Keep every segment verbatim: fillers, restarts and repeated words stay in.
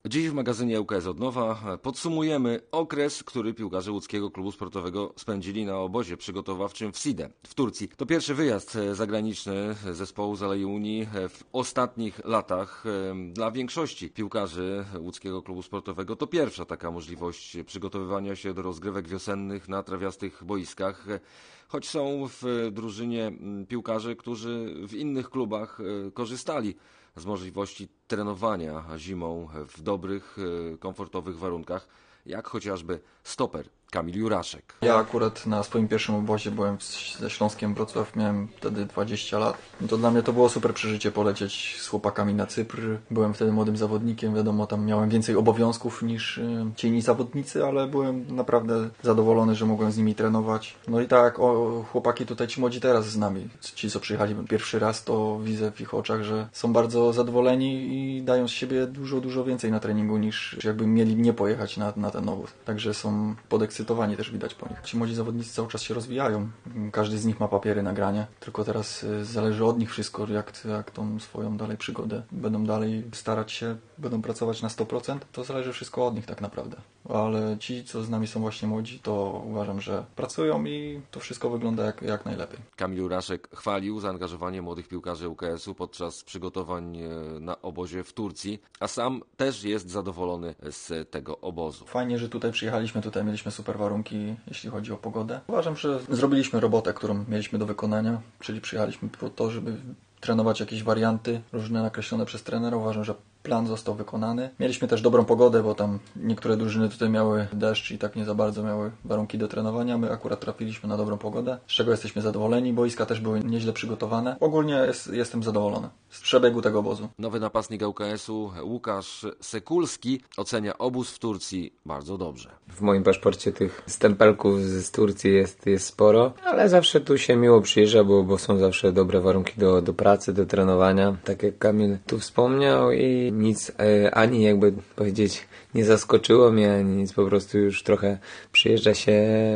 Dziś w magazynie ŁKS od nowa podsumujemy okres, który piłkarze łódzkiego klubu sportowego spędzili na obozie przygotowawczym w Side w Turcji. To pierwszy wyjazd zagraniczny zespołu z Alei Unii w ostatnich latach. Dla większości piłkarzy łódzkiego klubu sportowego to pierwsza taka możliwość przygotowywania się do rozgrywek wiosennych na trawiastych boiskach. Choć są w drużynie piłkarze, którzy w innych klubach korzystali z możliwości trenowania zimą w dobrych, komfortowych warunkach, jak chociażby stoper Kamil Juraszek. Ja akurat na swoim pierwszym obozie byłem ze Śląskiem Wrocław, miałem wtedy dwadzieścia lat. To dla mnie to było super przeżycie polecieć z chłopakami na Cypr. Byłem wtedy młodym zawodnikiem, wiadomo, tam miałem więcej obowiązków niż ci inni zawodnicy, ale byłem naprawdę zadowolony, że mogłem z nimi trenować. No i tak, o, chłopaki tutaj, ci młodzi teraz z nami, ci co przyjechali pierwszy raz, to widzę w ich oczach, że są bardzo zadowoleni i dają z siebie dużo, dużo więcej na treningu niż jakby mieli nie pojechać na, na ten obóz. Także są podekscytowani. Też widać po nich. Ci młodzi zawodnicy cały czas się rozwijają. Każdy z nich ma papiery na granie. Tylko teraz zależy od nich wszystko, jak, jak tą swoją dalej przygodę będą dalej starać się, będą pracować na sto procent. To zależy wszystko od nich tak naprawdę. Ale ci, co z nami są właśnie młodzi, to uważam, że pracują i to wszystko wygląda jak, jak najlepiej. Kamil Juraszek chwalił zaangażowanie młodych piłkarzy ŁKS-u podczas przygotowań na obozie w Turcji, a sam też jest zadowolony z tego obozu. Fajnie, że tutaj przyjechaliśmy, tutaj mieliśmy super warunki, jeśli chodzi o pogodę. Uważam, że zrobiliśmy robotę, którą mieliśmy do wykonania, czyli przyjechaliśmy po to, żeby trenować jakieś warianty różne nakreślone przez trenera. Uważam, że plan został wykonany. Mieliśmy też dobrą pogodę, bo tam niektóre drużyny tutaj miały deszcz i tak nie za bardzo miały warunki do trenowania. My akurat trafiliśmy na dobrą pogodę, z czego jesteśmy zadowoleni. Boiska też były nieźle przygotowane. Ogólnie jest, jestem zadowolony z przebiegu tego obozu. Nowy napastnik ŁKS-u Łukasz Sekulski ocenia obóz w Turcji bardzo dobrze. W moim paszporcie tych stempelków z Turcji jest, jest sporo, ale zawsze tu się miło przyjeżdża, bo, bo są zawsze dobre warunki do, do pracy, do trenowania. Tak jak Kamil tu wspomniał i nic e, ani jakby powiedzieć nie zaskoczyło mnie, ani nic, po prostu już trochę przyjeżdża się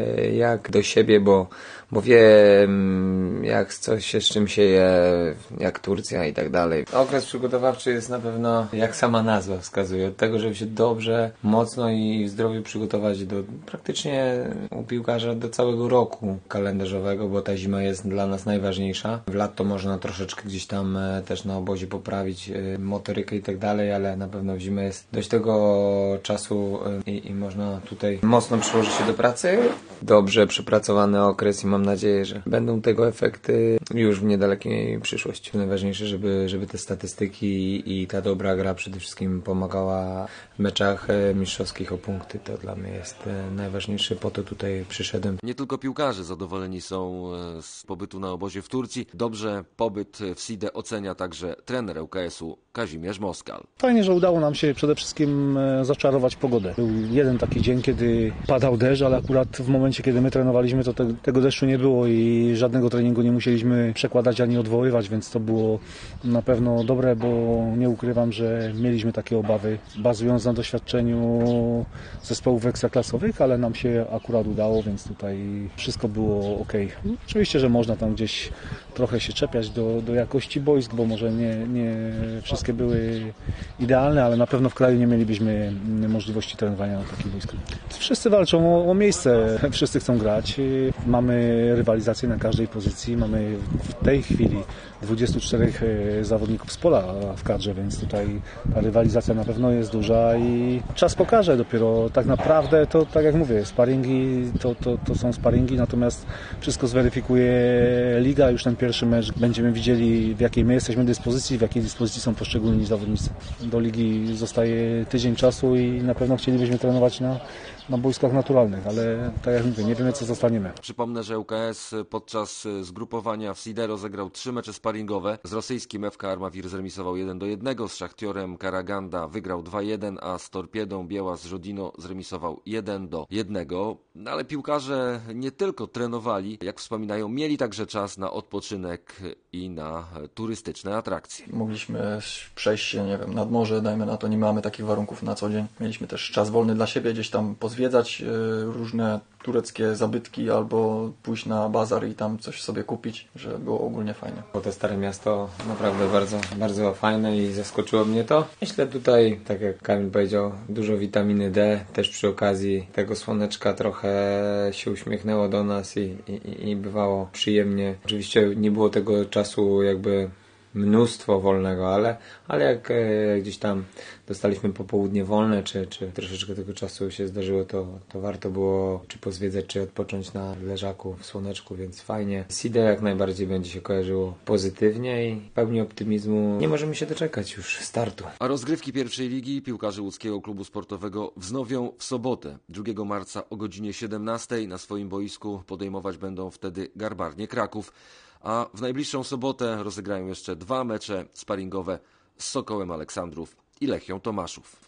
jak do siebie, bo, bo wiem jak coś się z czym się je, jak Turcja i tak dalej. Okres przygotowawczy jest na pewno, jak sama nazwa wskazuje, od tego, żeby się dobrze, mocno i w zdrowiu przygotować do praktycznie u piłkarza do całego roku kalendarzowego, bo ta zima jest dla nas najważniejsza. W lato można troszeczkę gdzieś tam też na obozie poprawić motorykę i tak dalej, ale na pewno w zimę jest dość tego czasu i, i można tutaj mocno przyłożyć się do pracy. Dobrze przepracowany okres i mam nadzieję, że będą tego efekty już w niedalekiej przyszłości. Najważniejsze, żeby, żeby te statystyki i ta dobra gra przede wszystkim pomagała w meczach mistrzowskich o punkty. To dla mnie jest najważniejsze, po to tutaj przyszedłem. Nie tylko piłkarze zadowoleni są z pobytu na obozie w Turcji. Dobrze pobyt w Side ocenia także trener ŁKS-u Kazimierz Moskal. Fajnie, że udało nam się przede wszystkim zaczarować pogodę. Był jeden taki dzień, kiedy padał deszcz, ale akurat w momencie, kiedy my trenowaliśmy, to te, tego deszczu nie było i żadnego treningu nie musieliśmy przekładać ani odwoływać, więc to było na pewno dobre, bo nie ukrywam, że mieliśmy takie obawy, bazując na doświadczeniu zespołów ekstraklasowych, ale nam się akurat udało, więc tutaj wszystko było ok. Oczywiście, że można tam gdzieś trochę się czepiać do, do jakości boisk, bo może nie, nie wszystkie były idealne, ale na pewno w kraju nie mielibyśmy możliwości trenowania na takich boiskach. Wszyscy walczą o, o miejsce, wszyscy chcą grać. Mamy rywalizację na każdej pozycji, mamy w tej chwili dwudziestu czterech zawodników z pola w kadrze, więc tutaj ta rywalizacja na pewno jest duża i czas pokaże dopiero. Tak naprawdę to, tak jak mówię, sparingi to, to, to są sparingi, natomiast wszystko zweryfikuje liga. Już ten pierwszy mecz będziemy widzieli, w jakiej my jesteśmy dyspozycji, w jakiej dyspozycji są poszczególni zawodnicy. Do ligi zostaje tydzień czasu i na pewno chcielibyśmy trenować na, na boiskach naturalnych, ale tak jak mówię, nie wiemy, co zostaniemy. Przypomnę, że ŁKS podczas zgrupowania w Side rozegrał trzy mecze sparingowe. Z rosyjskim F K Armavir zremisował jeden do jednego, z Szachtiorem Karaganda wygrał dwa jeden, a z Torpiedą Białas Żodino zremisował jeden do jednego. No, ale piłkarze nie tylko trenowali, jak wspominają, mieli także czas na odpoczynek i na turystyczne atrakcje. Mogliśmy przejść się, nie wiem, wiem, nad morze, dajmy na to, nie mamy takich warunków na co dzień. Mieliśmy też czas wolny dla siebie, gdzieś tam pozwiedzać różne tureckie zabytki albo pójść na bazar i tam coś sobie kupić, że było ogólnie fajnie. Bo to Stare Miasto naprawdę bardzo, bardzo fajne i zaskoczyło mnie to. Myślę tutaj, tak jak Kamil powiedział, dużo witaminy D, też przy okazji tego słoneczka trochę się uśmiechnęło do nas i, i, i bywało przyjemnie. Oczywiście nie było tego czasu jakby mnóstwo wolnego, ale, ale jak e, gdzieś tam dostaliśmy popołudnie wolne, czy, czy troszeczkę tego czasu się zdarzyło, to, to warto było czy pozwiedzać, czy odpocząć na leżaku w słoneczku, więc fajnie. Side jak najbardziej będzie się kojarzyło pozytywnie i pełni optymizmu. Nie możemy się doczekać już startu. A rozgrywki pierwszej ligi piłkarzy łódzkiego klubu sportowego wznowią w sobotę, drugiego marca o godzinie siedemnastej. Na swoim boisku podejmować będą wtedy Garbarnię Kraków. A w najbliższą sobotę rozegrają jeszcze dwa mecze sparingowe z Sokołem Aleksandrów i Lechią Tomaszów.